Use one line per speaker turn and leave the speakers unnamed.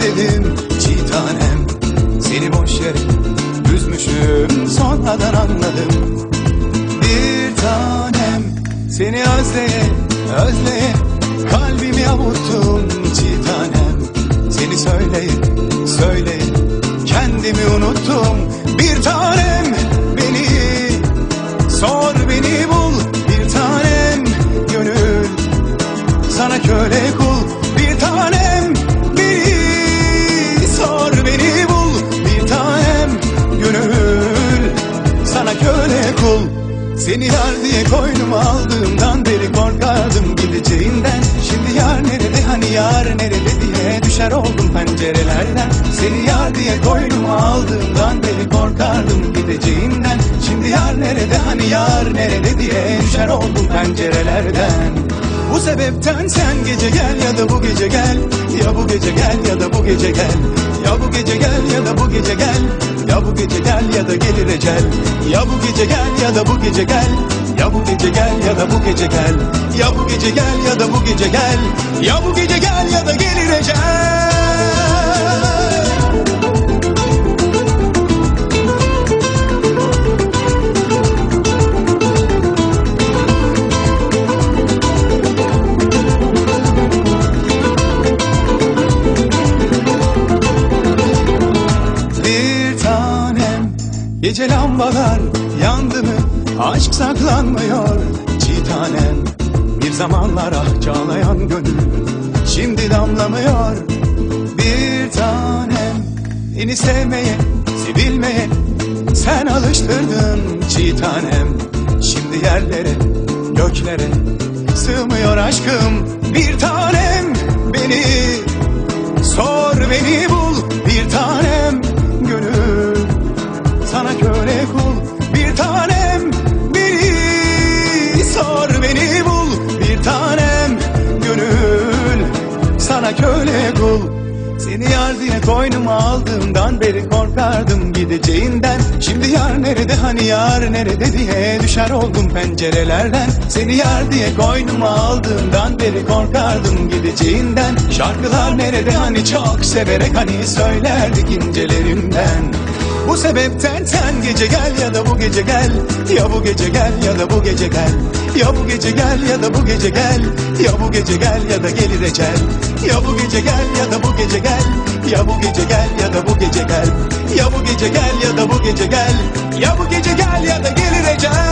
özledim çiğ tanem. Seni boş yere üzmüşüm, sonradan anladım. Bir tanem, seni özleye özleye kalbimi avuttum çiğ tanem. Seni söyleye söyleye kendimi unuttum. Bir tanem, beni sor, beni bul. Bir tanem, gönül sana köle kul. Bir tanem, beni sor, beni bul. Bir tanem, gönül sana köle kul. Seni yar diye koynuma aldığımdan beri korkardım gideceğinden. Şimdi yar nerede, hani yar nerede diye düşer oldum pencerelerden. Seni yar diye koynuma aldığımdan beri korkardım gideceğinden. Şimdi yar nerede, hani yar nerede diye düşer oldum pencerelerden. Bu sebepten sen gece gel ya da bu gece gel. Ya bu gece gel ya da bu gece gel. Ya bu gece gel ya da bu gece gel. Ya bu gece gel ya da gelir ecel. Ya bu gece gel ya da bu gece gel. Ya bu gece gel ya da bu gece gel. Ya bu gece gel ya da bu gece gel. Ya bu gece gel ya da gelir ecel. Gece lambalar yandı mı, aşk saklanmıyor çiğ tanem. Bir zamanlar ah çağlayan gönül şimdi damlamıyor. Bir tanem, beni sevmeye, sevilmeye sen alıştırdın çiğ tanem. Şimdi yerlere, göklere sığmıyor aşkım. Bir tanem, beni sor, beni bul. Bir tanem, gönül sana köle kul. Bir tanem, beni sor, beni bul. Bir tanem, gönül sana köle kul. Seni yar diye koynuma aldığımdan beri korkardım gideceğinden. Şimdi yar nerede, hani yar nerede diye düşer oldum pencerelerden. Seni yar diye koynuma aldığımdan beri korkardım gideceğinden. Şarkılar nerede, hani çok severek hani söylerdik incelerimden. Bu sebepten sen gece gel ya da bu gece gel. Ya bu gece gel ya da bu gece gel. Ya bu gece gel ya da bu gece gel. Ya bu gece gel ya da gelir ecel. Ya bu gece gel ya da bu gece gel. Ya bu gece gel ya da bu gece gel. Ya bu gece gel ya da bu gece gel. Ya bu gece gel ya da gelir ecel.